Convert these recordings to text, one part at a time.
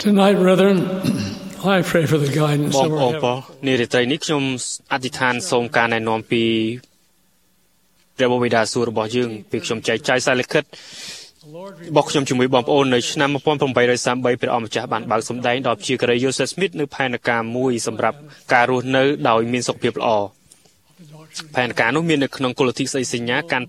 Tonight, brethren, I pray for the guidance បង of ប្ our អូន heaven. នារីត្រីនេះខ្ញុំអធិដ្ឋានសូមការណែនាំពីព្រះបិតាសួគ៌របស់យើងពេលខ្ញុំចែកចាយសារលិខិត The Lord របស់ខ្ញុំជាមួយបងប្អូននៅឆ្នាំ1833ព្រះអង្គម្ចាស់បានបើកសម្ដែងដល់ជាការី Joseph Smith នៅផែនការមួយសម្រាប់ការរស់នៅដោយមានសុខភាពល្អ the doctrine ផែនការនោះមាននៅក្នុងគោលលទ្ធិស្ដីសញ្ញាកាន់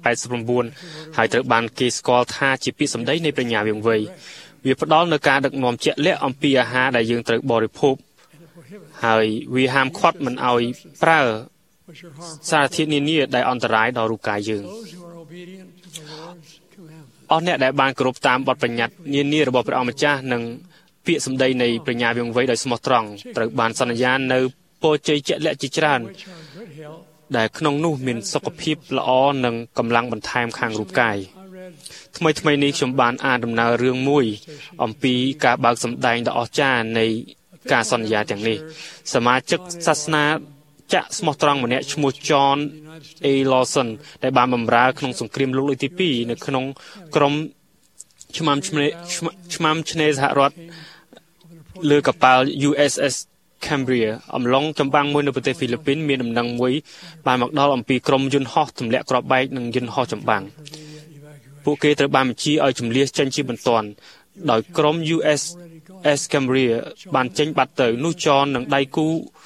89ហើយត្រូវបានគេស្គាល់ថាជាពាក្យសម្ដីនៃប្រាជ្ញាវាងវៃវាផ្ដល់នូវការដឹកនាំជាក់លាក់អំពីអាហារដែលយើងត្រូវបរិភោគ and it prohibits ហើយវាហាមឃាត់មិនឲ្យប្រើ which are harmful. សារធាតុនានាដែលអន្តរាយដល់រូបកាយយើង Those who are obedient to the Lord's commandments អស់អ្នកដែលបានគោរពតាមបទបញ្ញត្តិនានារបស់ព្រះអង្គម្ចាស់និងពាក្យសម្ដីនៃប្រាជ្ញាវាងវៃដោយស្មោះត្រង់ត្រូវបានសន្យានៅពរជ័យជាក់លាក់ជាច្រើន which are good health. ដែលក្នុងនោះមានសុខភាពល្អនិងកម្លាំងបន្ថែមខាងរូបកាយ I read ថ្មីនេះខ្ញុំបានអានដំណើររឿងមួយអំពីការបើកសម្ដែងដ៏អស្ចារ្យនៃការសន្យាទាំងនេះសមាជិកសាសនាចាក់ស្មោះត្រង់ម្នាក់ឈ្មោះ John A. Lawson ដែលបានបម្រើក្នុងសង្គ្រាមលោកលើកទី2នៅក្នុងក្រុមឆ្មាំឆ្នេរសហរដ្ឋលើកប៉ាល់ USS Cambria អំឡុងចម្បាំងមួយនៅប្រទេសហ្វីលីពីនមានដំណឹងមួយបានមកដល់អំពីក្រុមយន្តហោះទម្លាក់គ្រាប់បែកនិងយន្តហោះចម្បាំង ពួកគេត្រូវបានបញ្ជាឲ្យជំនះចេញជាបន្ទាន់ដោយក្រុម USS Cambria បានចេញបាត់ទៅនោះ John និងដៃគូ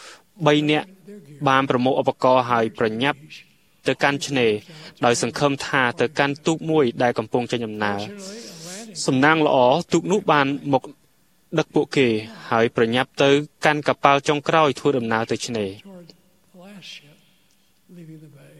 3នាក់បានប្រមូលឧបករណ៍ហើយប្រញាប់ទៅកាន់ឆ្នេរដោយសង្ឃឹមថាទៅកាន់ទូកមួយដែលកំពុងចេញដំណើរសំណាងល្អទូកនោះបានមកដឹកពួកគេហើយប្រញាប់ទៅកាន់កប៉ាល់ចុងក្រោយធ្វើដំណើរទៅឆ្នេរ toward the last ship leaving the bay.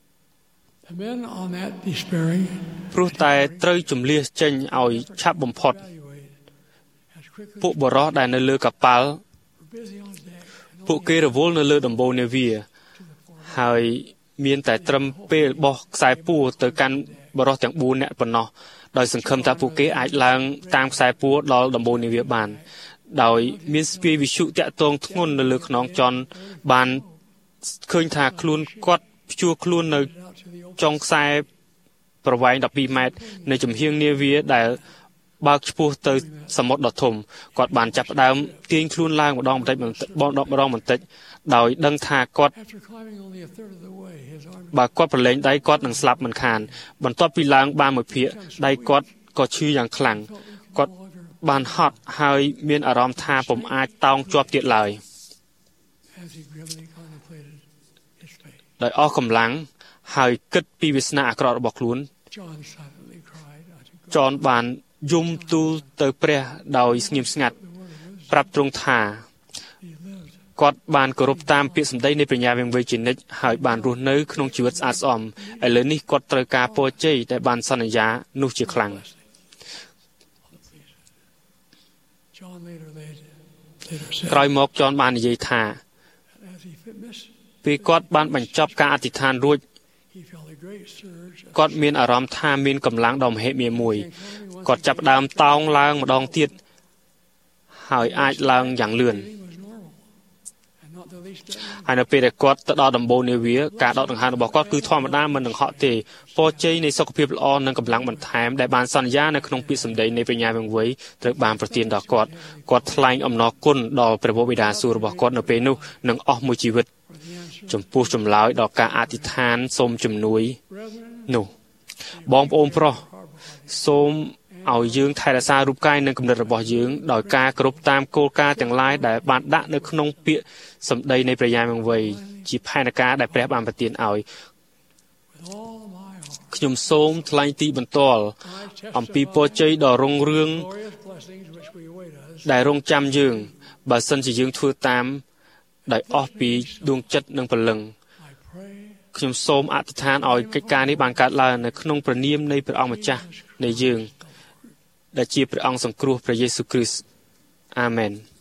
The men on that despairing ព្រោះតែត្រូវជំលះចេញឲ្យឆាប់បំផុត evaluated as quickly ពួកបរិសដែលនៅលើកប៉ាល់ were busy on deck and ពួកគេរវល់នៅលើដំបូលនាវាហើយមានតែត្រឹមពេលបោះខ្សែពួរទៅកាន់បរិសទាំង4នាក់ប៉ុណ្ណោះដោយសង្ឃឹមថាពួកគេអាចឡើងតាមខ្សែពួរដល់ដំបូលនាវាបានដោយមានស្ពាយវិទ្យុតាក់ទងធ្ងន់នៅលើខ្នងចន់បានឃើញថាខ្លួនគាត់ព្យួរខ្លួននៅ out to the open ចុងខ្សែប្រវែង12ម៉ែត្រនៃចំហៀងនាវាដែលបើកឆ្ពោះទៅសមុទ្រដ៏ធំគាត់បានចាប់ផ្ដើមទាញខ្លួនឡើងម្ដងបន្តិចដោយដឹងថាគាត់ after climbing only a third of the way his arm បើគាត់ប្រឡែងដៃគាត់នឹងស្លាប់មិនខានបន្ទាប់ពីឡើងបានមួយភាគដៃគាត់ក៏ឈឺយ៉ាងខ្លាំងគាត់បានហត់ហើយមានអារម្មណ៍ថាពុំអាចតោងជាប់ទៀតឡើយ as he grimly contemplated his fate. ដោយអស់កម្លាំងហើយគិតពីវាសនាអាក្រក់របស់ខ្លួន John silently cried unto God. ចនបានយំទូលទៅព្រះដោយស្ងៀមស្ងាត់ The word of wisdom ប្រាប់ទ្រង់ថា he lived គាត់បានគោរពតាមពាក្យសម្ដីនៃប្រាជ្ញាវាងវៃជានិច្ចហើយបានរស់នៅក្នុងជីវិតស្អាតស្អំឥឡូវនេះគាត់ត្រូវការពរជ័យដែលបានសន្យានោះជាខ្លាំង John later said ក្រោយមកចនបាននិយាយថា as he finished ពេលគាត់បានបញ្ចប់ការអធិដ្ឋានរួច he felt a great surge of គាត់មានអារម្មណ៍ថាមានកម្លាំងដ៏មហិមាមួយគាត់ចាប់ផ្ដើមតោងឡើងម្ដងទៀតហើយអាចឡើងយ៉ាងលឿន breathing was normal and not the least bit ហើយនៅពេលដែលគាត់ទៅដល់ដំបូលនាវាការដកដង្ហើមរបស់គាត់គឺធម្មតាមិននឹងហក់ទេពរជ័យនៃសុខភាពល្អនិងកម្លាំងបន្ថែមដែលបានសន្យានៅក្នុងពាក្យសម្ដីនៃប្រាជ្ញាវាងវៃត្រូវបានប្រទានដល់គាត់គាត់ថ្លែងអំណរគុណដល់ព្រះបិតាសួគ៌របស់គាត់នៅពេលនោះនិងអស់មួយជីវិត for the answer. ចំពោះចម្លើយដល់ការអធិដ្ឋានសូមជំនួយ Brethren, នោះបងប្អូនប្រុសសូមឲ្យយើងថែរក្សារូបកាយនិងគំនិតរបស់យើងដោយការគោរពតាមគោលការណ៍ទាំងឡាយដែលបានដាក់នៅក្នុងពាក្យសម្ដីនៃព្រះយាមវ័យជាផែនការដែលព្រះបានប្រទានឲ្យ with all my heart, ខ្ញុំសូមថ្លែងទីបន្ទាល់ I អំពីពរជ័យដ៏រុងរឿង glorious blessings which we await us. ដែលរងចាំយើងបើសិនជាយើងធ្វើតាមដោយអស់ពីដួងចិត្តនិងព្រលឹង I pray ខ្ញុំសូមអធិដ្ឋានឲ្យកិច្ចការនេះបានកើតឡើងនៅក្នុងព្រះនាមនៃព្រះអង្គម្ចាស់នៃយើងដែលជាព្រះអង្គសង្គ្រោះព្រះយេស៊ូវគ្រីស្ទអាមែន